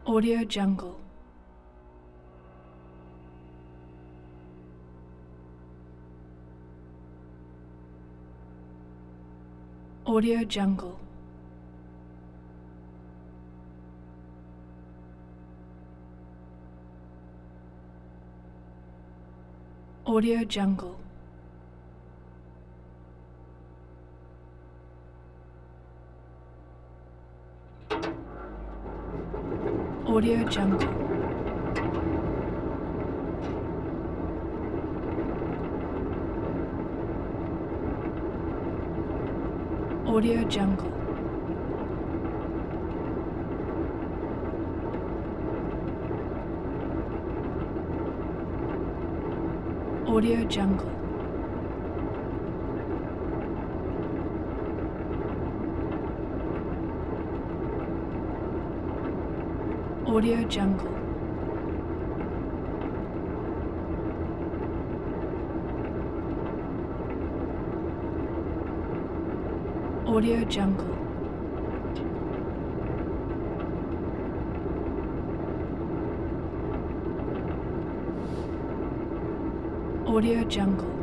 Audio Jungle. Audio Jungle. Audio Jungle. Audio Jungle. Audio Jungle. Audio Jungle. Audio Jungle. Audio Jungle. Audio Jungle.